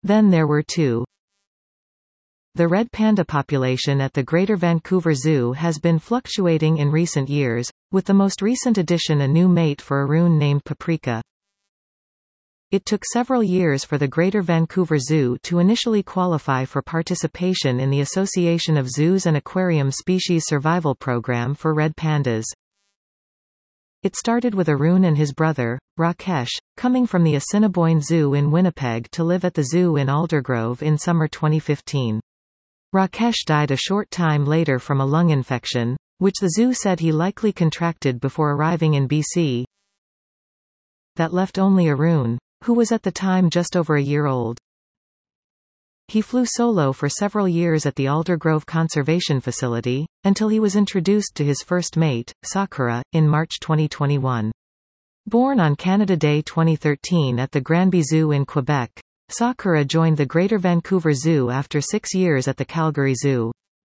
Then there were two. The red panda population at the Greater Vancouver Zoo has been fluctuating in recent years, with the most recent addition a new mate for Arun named Paprika. It took several years for the Greater Vancouver Zoo to initially qualify for participation in the Association of Zoos and Aquarium Species Survival Program for red pandas. It started with Arun and his brother, Rakesh, coming from the Assiniboine Zoo in Winnipeg to live at the zoo in Aldergrove in summer 2015. Rakesh died a short time later from a lung infection, which the zoo said he likely contracted before arriving in BC. That left only Arun, who was at the time just over a year old. He flew solo for several years at the Aldergrove Conservation Facility, until he was introduced to his first mate, Sakura, in March 2021. Born on Canada Day 2013 at the Granby Zoo in Quebec, Sakura joined the Greater Vancouver Zoo after 6 years at the Calgary Zoo.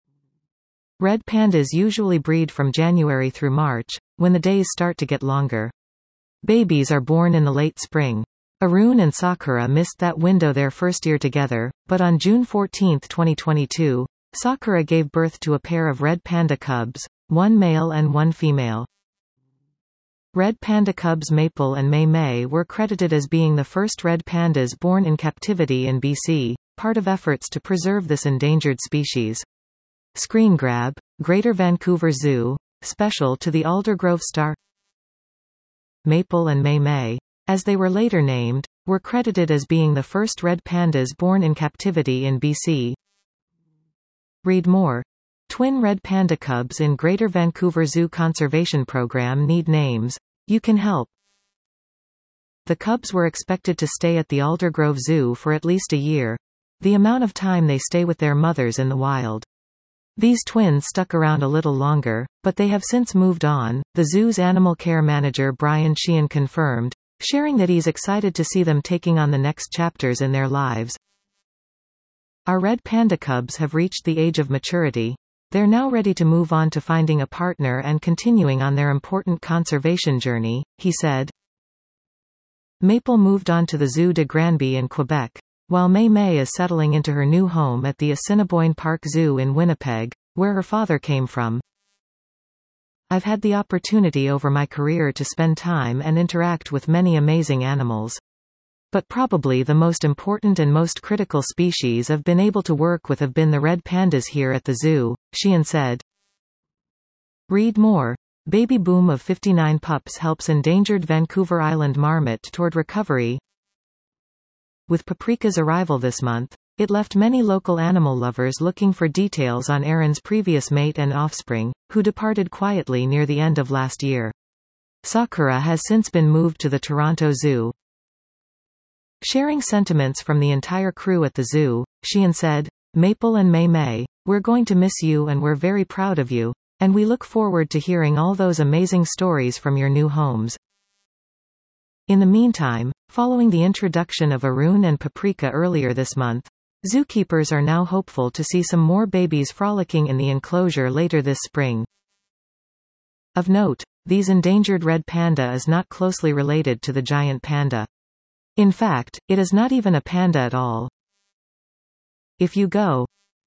Red pandas usually breed from January through March, when the days start to get longer. Babies are born in the late spring. Arun and Sakura missed that window their first year together, but on June 14, 2022, Sakura gave birth to a pair of red panda cubs, one male and one female. Red panda cubs Maple and Mei Mei were credited as being the first red pandas born in captivity in BC, part of efforts to preserve this endangered species. Screen grab, Greater Vancouver Zoo, special to the Aldergrove Star. Maple and Mei Mei, as they were later named, were credited as being the first red pandas born in captivity in BC. Read more. Twin red panda cubs in Greater Vancouver Zoo Conservation Program need names. You can help. The cubs were expected to stay at the Aldergrove Zoo for at least a year, the amount of time they stay with their mothers in the wild. These twins stuck around a little longer, but they have since moved on, the zoo's animal care manager Brian Sheehan confirmed, sharing that he's excited to see them taking on the next chapters in their lives. Our red panda cubs have reached the age of maturity. They're now ready to move on to finding a partner and continuing on their important conservation journey, he said. Maple moved on to the Zoo de Granby in Quebec, while Mei Mei is settling into her new home at the Assiniboine Park Zoo in Winnipeg, where her father came from. I've had the opportunity over my career to spend time and interact with many amazing animals. But probably the most important and most critical species I've been able to work with have been the red pandas here at the zoo, Sheehan said. Read more. Baby boom of 59 pups helps endangered Vancouver Island marmot toward recovery. With Paprika's arrival this month, it left many local animal lovers looking for details on Aaron's previous mate and offspring, who departed quietly near the end of last year. Sakura has since been moved to the Toronto Zoo. Sharing sentiments from the entire crew at the zoo, Sheehan said, Maple and Mei Mei, we're going to miss you and we're very proud of you, and we look forward to hearing all those amazing stories from your new homes. In the meantime, following the introduction of Arun and Paprika earlier this month, zookeepers are now hopeful to see some more babies frolicking in the enclosure later this spring. Of note, these endangered red panda is not closely related to the giant panda. In fact, it is not even a panda at all. If you go.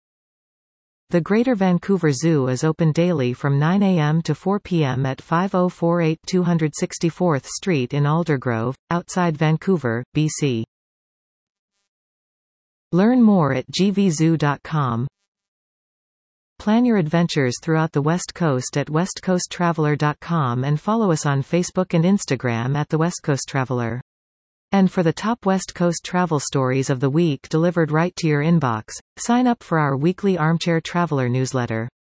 The Greater Vancouver Zoo is open daily from 9 a.m. to 4 p.m. at 5048 264th Street in Aldergrove, outside Vancouver, BC. Learn more at gvzoo.com. Plan your adventures throughout the West Coast at westcoasttraveler.com and follow us on Facebook and Instagram at The West Coast Traveler. And for the top West Coast travel stories of the week delivered right to your inbox, sign up for our weekly Armchair Traveler newsletter.